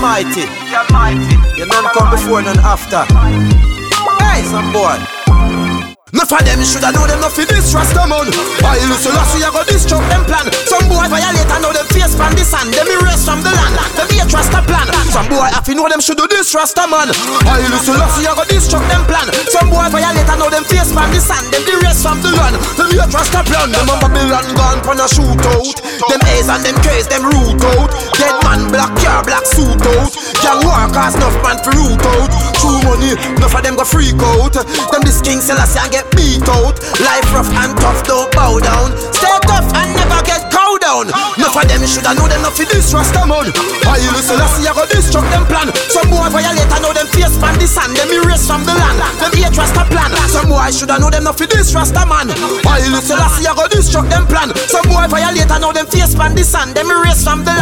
Almighty. You none come before, none after. Hey, some boy. Enough of them shoulda know them not for this Rastaman. While you so lost, you go destruct them plan. Some boy violate and know them face from the sand. Them erase from the land. Them hate Rasta plan. Some boy have to know them should do this Rastaman. While you so lost, you go destruct them plan. Some boy violate and know them face from the sand. Them erase from the land. Them hate Rasta plan. Them on Babylon gone for a shootout. Them A's and them K's them root out. Dead man black car black suit out. Young workers enough man for root out. True money, enough of them go freak out. Them this King Selassie and get beat out. Life rough and tough, don't bow down. Stay tough and never get cow down. Enough of them shoulda know them not for this Rastaman. While you listen, I see I go destruct them plan. Some boy violate and know them face from the sand. Them erase from the land. Them hate Rasta plan. Some boy shoulda know them not for this Rastaman. While you listen, I see I go destruct them plan. Some boy violate and know them face from the sand. Them erase from the